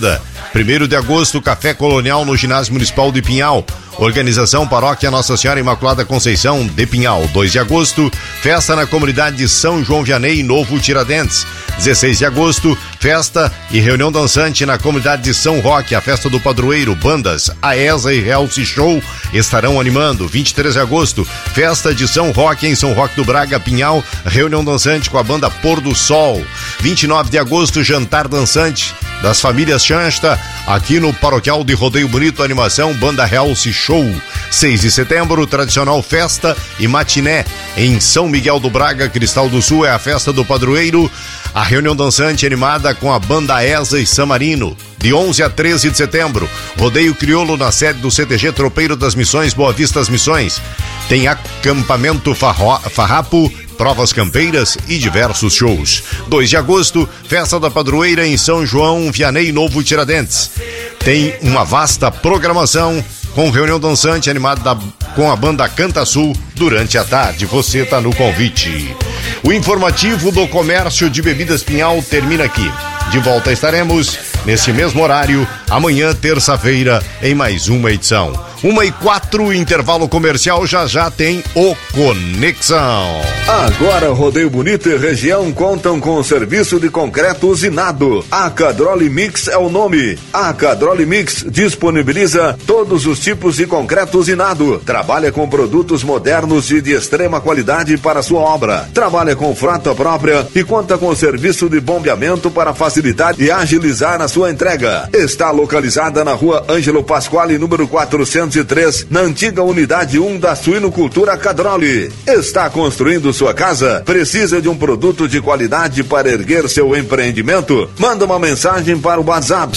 1º de agosto, Café Colonial no Ginásio Municipal de Pinhal. Organização Paróquia Nossa Senhora Imaculada Conceição de Pinhal. 2 de agosto, festa na comunidade de São João Vianney, Novo Tiradentes. 16 de agosto, festa e reunião dançante na comunidade de São Roque, a festa do padroeiro. Bandas Aesa e Realce Show estarão animando. 23 de agosto, festa de São Roque em São Roque do Braga, Pinhal, reunião dançante com a banda Pôr do Sol. 29 de agosto, jantar dançante das famílias Chansta, aqui no Paroquial de Rodeio Bonito, animação Banda Realce Show. 6 de setembro, tradicional festa e matiné em São Miguel do Braga, Cristal do Sul, é a festa do padroeiro. A reunião dançante animada com a banda Esa e Samarino. De 11 a 13 de setembro, rodeio crioulo na sede do CTG Tropeiro das Missões, Boa Vista das Missões. Tem acampamento farrapo, provas campeiras e diversos shows. 2 de agosto, festa da padroeira em São João Vianney, Novo Tiradentes. Tem uma vasta programação com reunião dançante animada com a banda Canta Sul durante a tarde. Você está no convite. O informativo do Comércio de Bebidas Pinhal termina aqui. De volta estaremos nesse mesmo horário amanhã, terça-feira, em mais uma edição. 1h04, intervalo comercial, já tem o Conexão. Agora Rodeio Bonito e região contam com o serviço de concreto usinado. A Cadroli Mix é o nome. A Cadroli Mix disponibiliza todos os tipos de concreto usinado. Trabalha com produtos modernos e de extrema qualidade para sua obra. Trabalha com frota própria e conta com o serviço de bombeamento para facilitar e agilizar a sua entrega. Está localizada na rua Ângelo Pasquale, número 403, na antiga unidade 1 da Suinocultura Cadroli. Está construindo sua casa? Precisa de um produto de qualidade para erguer seu empreendimento? Manda uma mensagem para o WhatsApp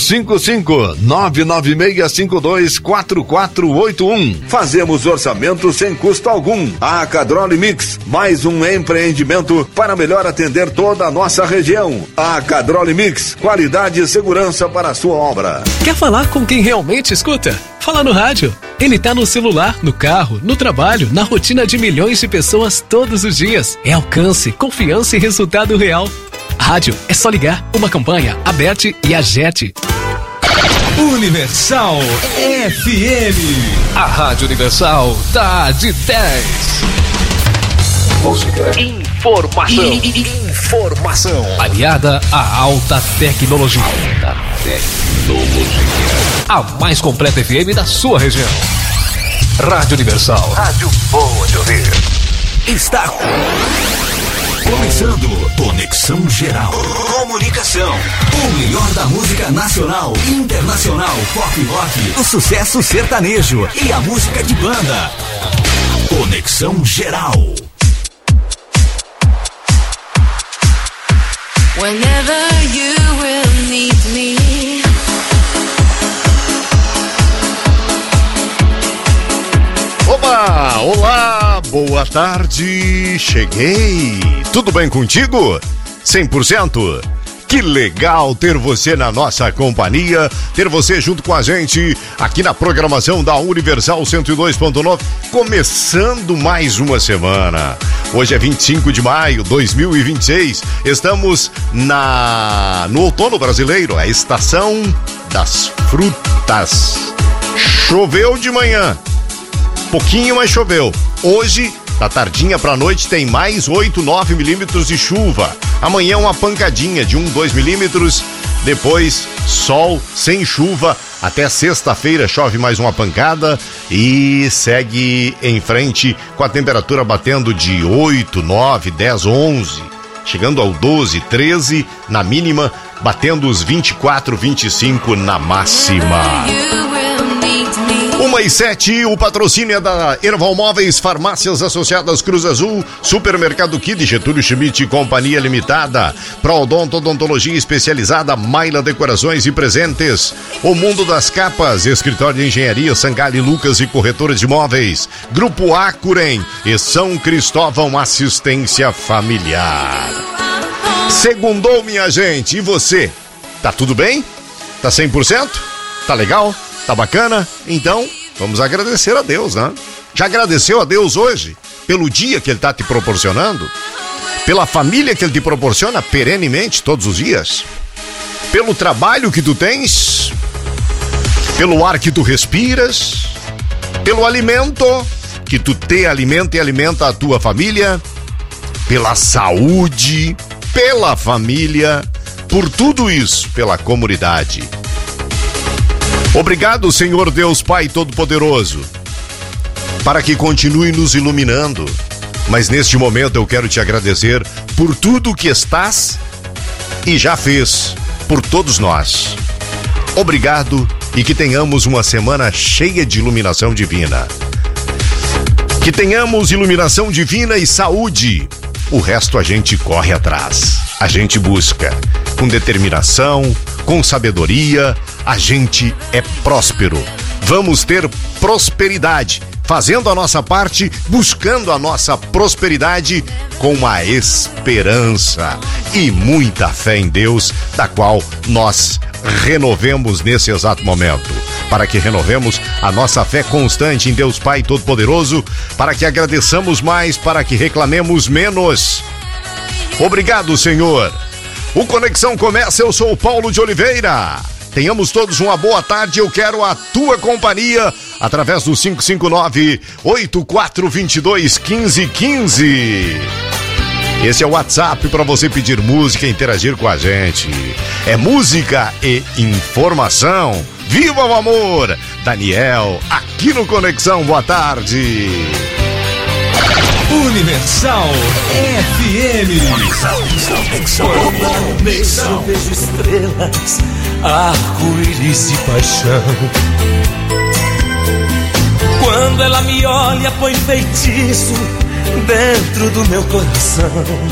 55996524481. Fazemos orçamento sem custo algum. A Cadroli Mix, mais um empreendimento para melhor atender toda a nossa região. A Cadroli Mix, qualidade e segurança para a sua obra. Quer falar com quem realmente escuta? Fala no rádio. Ele tá no celular, no carro, no trabalho, na rotina de milhões de pessoas todos os dias. É alcance, confiança e resultado real. Rádio é só ligar. Uma campanha, Aberte e Agete. Universal FM. A Rádio Universal tá de 10. Música. Informação. Informação. Aliada à alta tecnologia. A mais completa FM da sua região. Rádio Universal. Rádio boa de ouvir. Está começando Conexão Geral. Comunicação. O melhor da música nacional, internacional, pop rock, o sucesso sertanejo e a música de banda. Conexão Geral. Whenever you will need me. Oba! Olá! Boa tarde! Cheguei! Tudo bem contigo? 100%? Que legal ter você na nossa companhia, ter você junto com a gente aqui na programação da Universal 102.9, começando mais uma semana. Hoje é 25 de maio de 2026, estamos no outono brasileiro, a estação das frutas. Choveu de manhã, pouquinho, mas choveu. Hoje, da tardinha pra noite, tem mais 8, 9 milímetros de chuva. Amanhã uma pancadinha de 1, 2 milímetros. Depois, sol sem chuva. Até sexta-feira chove mais uma pancada e segue em frente com a temperatura batendo de 8, 9, 10, 11. Chegando ao 12, 13 na mínima, batendo os 24, 25 na máxima. 1h07, o patrocínio é da Erval Móveis, Farmácias Associadas Cruz Azul, Supermercado Kid, Getúlio Schmidt e Companhia Limitada, Prodonto Odontologia Especializada, Maila Decorações e Presentes, O Mundo das Capas, Escritório de Engenharia, Sangali Lucas e Corretores de Imóveis, Grupo Acuren e São Cristóvão Assistência Familiar. Segundou, minha gente, e você? Tá tudo bem? Tá 100%? Tá legal? Tá bacana? Então, vamos agradecer a Deus, né? Já agradeceu a Deus hoje? Pelo dia que Ele tá te proporcionando? Pela família que Ele te proporciona perenemente, todos os dias? Pelo trabalho que tu tens? pelo ar que tu respiras, pelo alimento que tu te alimenta e alimenta a tua família, pela saúde, pela família, por tudo isso, pela comunidade. Obrigado, Senhor Deus Pai Todo-Poderoso, para que continue nos iluminando. Mas neste momento eu quero te agradecer por tudo que estás e já fez por todos nós. Obrigado e que tenhamos uma semana cheia de iluminação divina. Que tenhamos iluminação divina e saúde. O resto a gente corre atrás. A gente busca com determinação, com sabedoria. A gente é próspero. Vamos ter prosperidade, fazendo a nossa parte, buscando a nossa prosperidade com uma esperança e muita fé em Deus, da qual nós renovemos nesse exato momento. Para que renovemos a nossa fé constante em Deus Pai Todo-Poderoso, para que agradeçamos mais, para que reclamemos menos. Obrigado, Senhor. O Conexão começa, eu sou o Paulo de Oliveira. Tenhamos todos uma boa tarde, eu quero a tua companhia através do 559-8422-1515. Esse é o WhatsApp para você pedir música e interagir com a gente. É música e informação. Viva o amor! Daniel, aqui no Conexão, boa tarde. Universal FM. Quando eu vejo estrelas, arco-íris e paixão. Quando ela me olha, põe feitiço dentro do meu coração.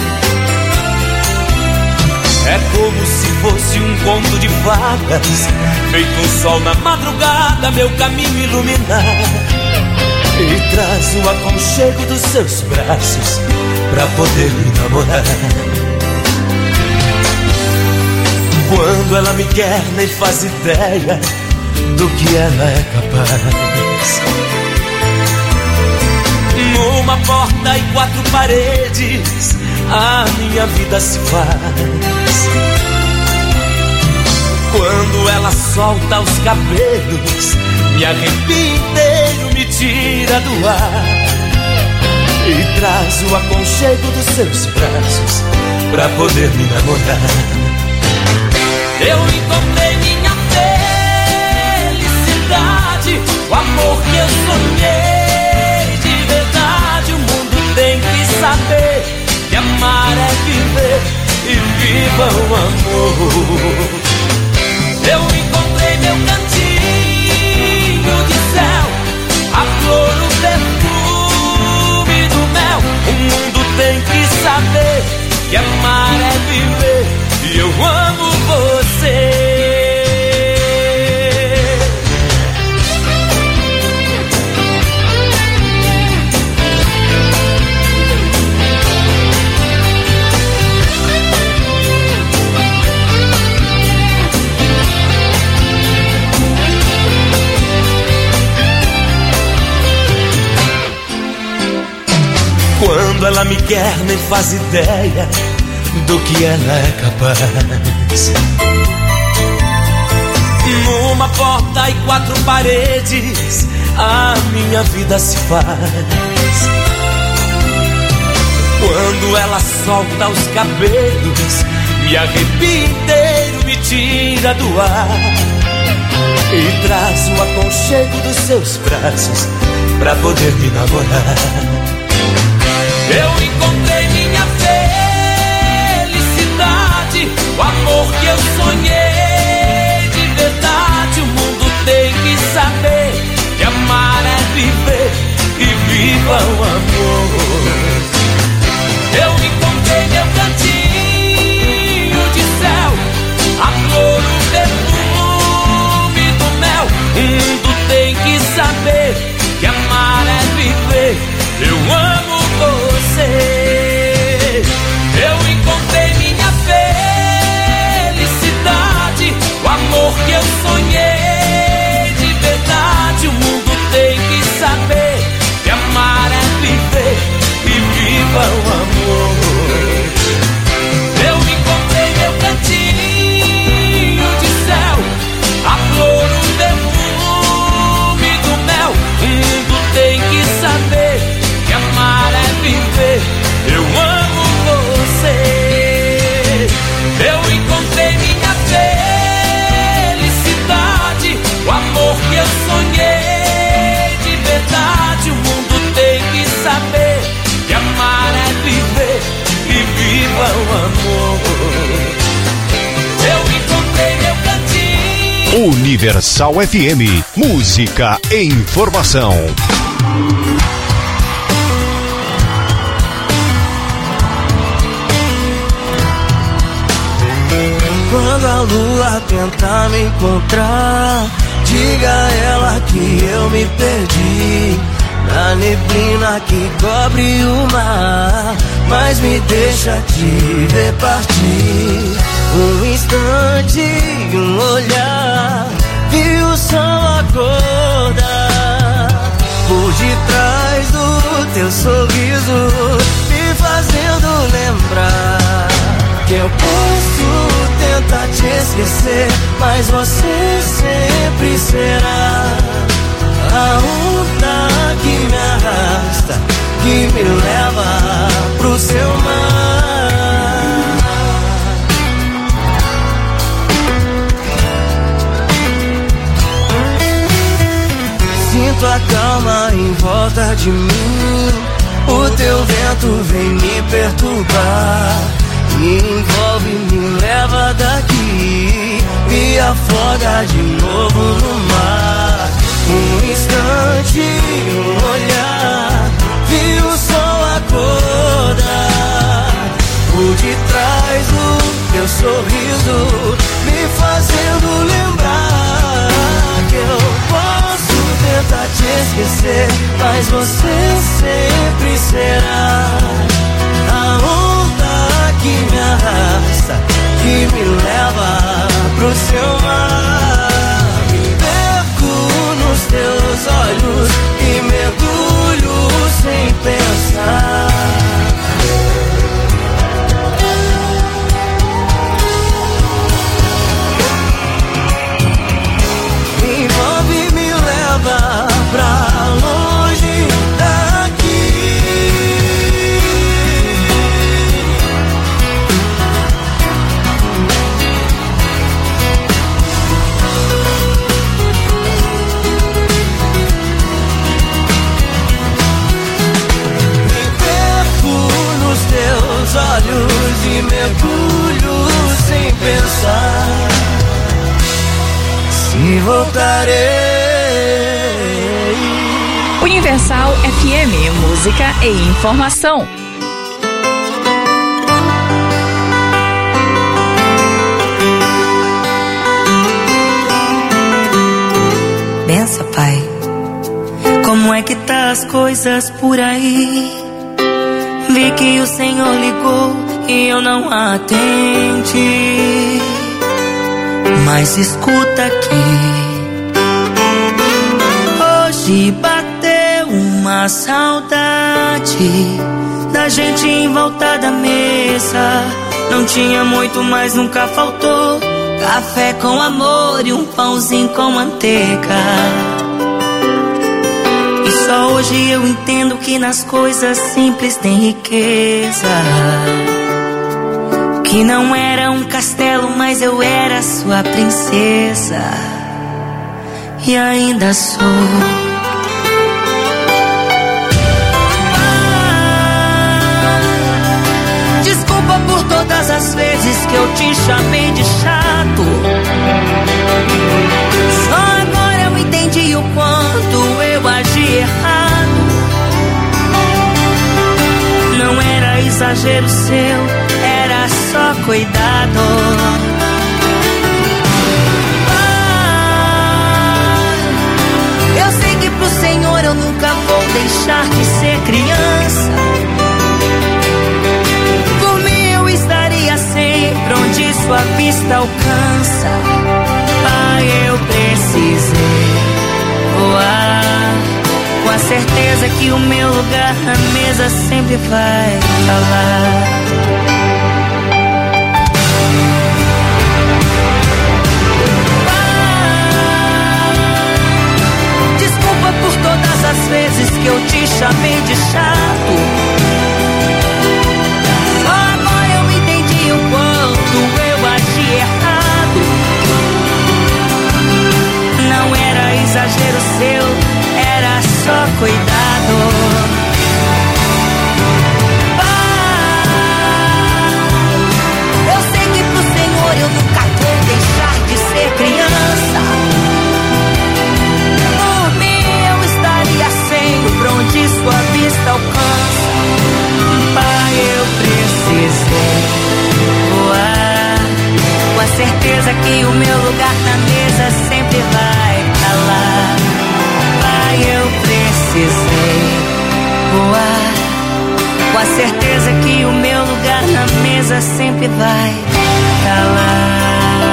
É como se fosse um conto de fadas, feito um sol na madrugada, meu caminho iluminar. E traz o aconchego dos seus braços pra poder me namorar. Quando ela me quer, nem faz ideia do que ela é capaz. Numa porta e quatro paredes, a minha vida se faz. Quando ela solta os cabelos, me arrepia inteiro, me tira do ar. E traz o aconchego dos seus braços pra poder me namorar. Eu encontrei minha felicidade, o amor que eu sonhei de verdade. O mundo tem que saber que amar é viver e viva o amor. Eu encontrei meu cantinho de céu, a flor, o perfume do mel. O mundo tem que saber que amar é viver e eu amo você. Quando ela me quer, nem faz ideia do que ela é capaz. Numa porta e quatro paredes, a minha vida se faz. Quando ela solta os cabelos, me arrepia inteiro, me tira do ar. E traz o aconchego dos seus braços pra poder me namorar. Eu encontrei minha felicidade, o amor que eu sonhei de verdade. O mundo tem que saber que amar é viver e viva o amor. Eu encontrei meu cantinho de céu, a flor, o perfume do mel. O mundo tem que saber que amar é viver. Eu amo você. Eu encontrei minha felicidade, Universal FM, música e informação. Quando a lua tenta me encontrar, diga a ela que eu me perdi na neblina que cobre o mar, mas me deixa te ver partir. Um instante, um olhar, vi o sol acordar por detrás do teu sorriso, me fazendo lembrar que eu posso tentar te esquecer, mas você sempre será a onda que me arrasta, que me leva pro seu mar. Sinto a calma em volta de mim, o teu vento vem me perturbar, me envolve, me leva daqui, me afoga de novo no mar. Um instante, um olhar, vi o sol acordar por detrás do teu sorriso, me fazendo lembrar que eu posso tentar te esquecer, mas você sempre será a onda que me arrasta, que me leva pro seu mar. Me perco nos teus olhos e mergulho sem pensar. Me envolve e me leva pra longe daqui. Teus olhos e mergulho sem pensar se voltarei. Universal FM, música e informação. Bença, Pai, como é que tá as coisas por aí? Vi que o Senhor ligou e eu não atendi, mas escuta aqui, hoje bateu uma saudade da gente em volta da mesa. Não tinha muito, mas nunca faltou café com amor e um pãozinho com manteiga. Só hoje eu entendo que nas coisas simples tem riqueza. Que não era um castelo, mas eu era sua princesa. E ainda sou. Desculpa por todas as vezes que eu te chamei de chato. Só agora eu entendi o quanto eu agi errado. Não era exagero seu, era só cuidado. Eu sei que pro Senhor eu nunca vou deixar de ser criança. Por mim eu estaria sempre onde sua vista alcança. Pai, eu precisei voar, com a certeza que o meu lugar na mesa sempre vai falar. Desculpa por todas as vezes que eu te chamei de chato. Só agora eu entendi o quanto eu agi errado. Não era exagero seu, era só cuidado. Eu sei que pro Senhor eu nunca vou deixar de ser criança. voar, com a certeza que o meu lugar na mesa sempre vai tá lá.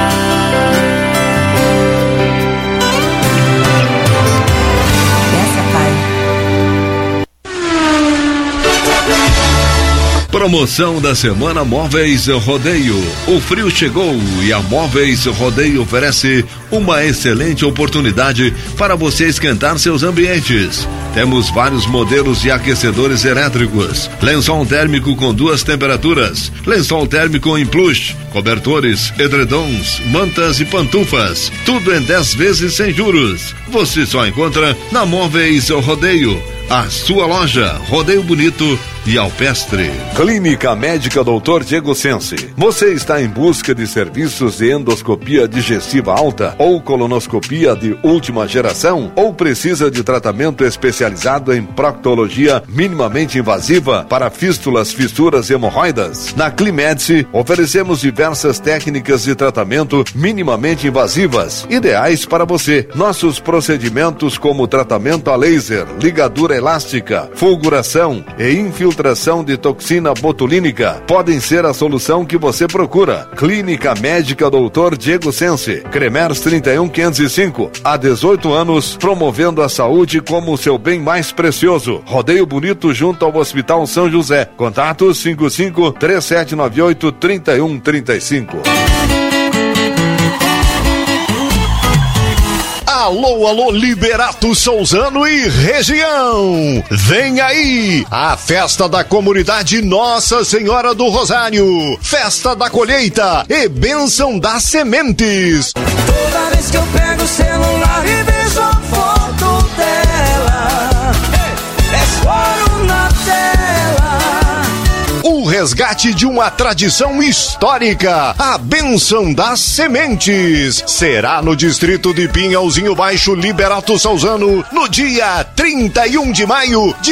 Promoção da Semana Móveis Rodeio. O frio chegou e a Móveis Rodeio oferece uma excelente oportunidade para você esquentar seus ambientes. Temos vários modelos de aquecedores elétricos, lençol térmico com 2 temperaturas, lençol térmico em plush, cobertores, edredons, mantas e pantufas, tudo em 10 vezes sem juros. Você só encontra na Móveis Rodeio, a sua loja Rodeio Bonito e Alpestre. Clínica Médica Dr. Diego Sense. Você está em busca de serviços de endoscopia digestiva alta ou colonoscopia de última geração? Ou precisa de tratamento especializado em proctologia minimamente invasiva para fístulas, fissuras e hemorroidas? Na Climedice, oferecemos diversas técnicas de tratamento minimamente invasivas, ideais para você. Nossos procedimentos como tratamento a laser, ligadura elástica, fulguração e infiltração de toxina botulínica podem ser a solução que você procura. Clínica Médica Dr. Diego Sense, Cremers 31505, há 18 anos, promovendo a saúde como o seu bem mais precioso. Rodeio Bonito junto ao Hospital São José. Contatos 55-3798-3135. Alô, alô, Liberato Souzano e região! Vem aí a festa da comunidade Nossa Senhora do Rosário, festa da colheita e bênção das sementes. Toda vez que eu pego o celular e vejo a foto dela, é choro na tela. O resgate de uma tradição histórica, a bênção das sementes, será no distrito de Pinhalzinho Baixo, Liberato Souzano, no dia 31 de maio de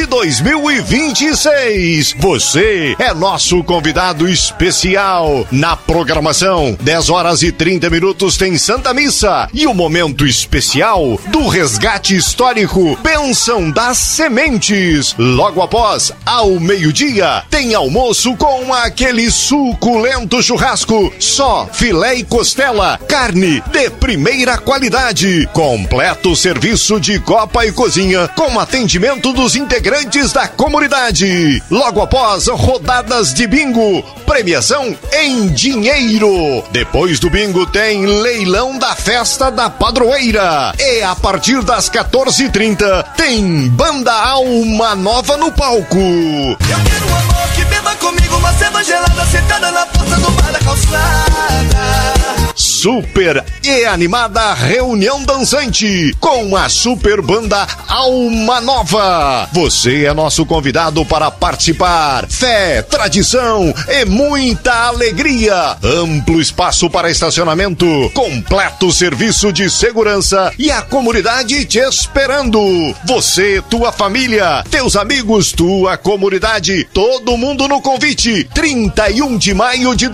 2026. Você é nosso convidado especial. Na programação, 10 horas e 30 minutos tem Santa Missa e o momento especial do resgate histórico, bênção das sementes. Logo após, ao meio-dia, tem almoço com aquele suculento churrasco, só filé e costela, carne de primeira qualidade, completo serviço de copa e cozinha, com atendimento dos integrantes da comunidade. Logo após, rodadas de bingo, premiação em dinheiro. Depois do bingo tem leilão da festa da padroeira. E a partir das 14h30 tem Banda Alma Nova no palco. Eu quero um amor que beba comigo uma cerveja gelada sentada na porta do bar da calçada. Super e animada reunião dançante com a super banda Alma Nova. Você é nosso convidado para participar. Fé, tradição e muita alegria. Amplo espaço para estacionamento, completo serviço de segurança e a comunidade te esperando. Você, tua família, teus amigos, tua comunidade, todo mundo no convite. 31 de maio de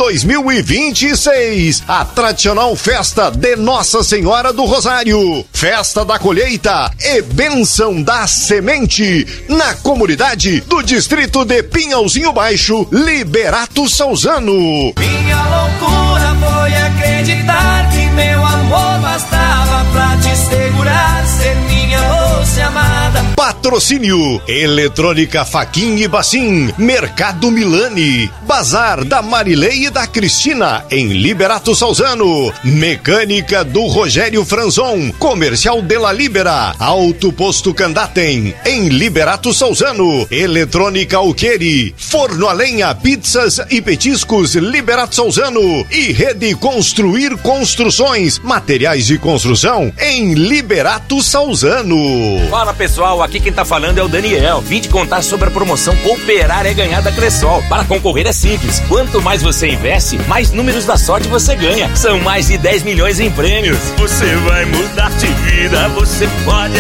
2026. A tradicional festa de Nossa Senhora do Rosário, festa da colheita e bênção da semente na comunidade do distrito de Pinhalzinho Baixo, Liberato Souzano. Minha loucura foi acreditar que meu amor bastava pra te segurar, ser minha doce amada. Patrocínio Eletrônica Faquin e Bacim, Mercado Milani, Bazar da Marilei e da Cristina em Liberato Souzano, Mecânica do Rogério Franzon, Comercial de la Libera, Auto Posto Candatem em Liberato Souzano, Eletrônica Alqueri, Forno a Lenha, Pizzas e Petiscos Liberato Souzano e Rede Construir Construções, materiais de construção em Liberato Souzano. Fala pessoal, aqui quem tá falando é o Daniel. Vim te contar sobre a promoção Cooperar é Ganhar da Cressol. Para concorrer é simples, quanto mais você investe, mais números da sorte você ganha. São mais de 10 milhões em prêmios. Você vai mudar de vida, você pode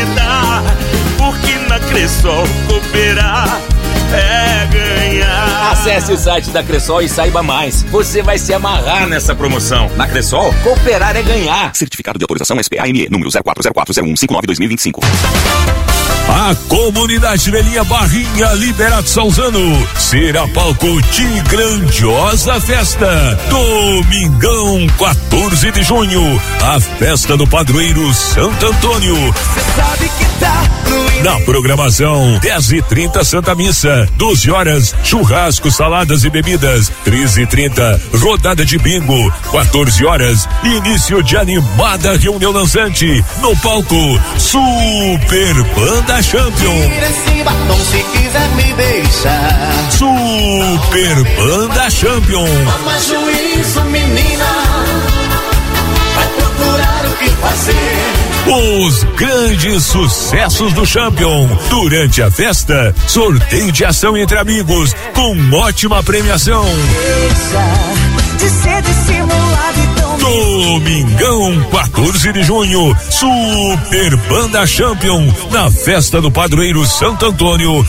acreditar, porque na Cressol cooperar é ganhar. Acesse o site da Cressol e saiba mais. Você vai se amarrar nessa promoção. Na Cressol, cooperar é ganhar. Certificado de autorização SPA-ME, número 04040159-2025. A comunidade velhinha Barrinha Liberato Salzano será palco de grandiosa festa. Domingão, 14 de junho, a festa do padroeiro Santo Antônio. Na programação, 10h30 Santa Missa, 12 horas, churrasco, saladas e bebidas, 13h30 rodada de bingo, 14 horas, início de animada reunião dançante, no palco Super Banda Champion. Se quiser me deixar. Super Banda Champion. Toma juízo, menina. Vai procurar o que fazer. Os grandes sucessos do Champion. Durante a festa, sorteio de ação entre amigos com ótima premiação. Deixa de ser dissimulado e tão... Domingão, 14 de junho, Super Banda Champion, na festa do padroeiro Santo Antônio,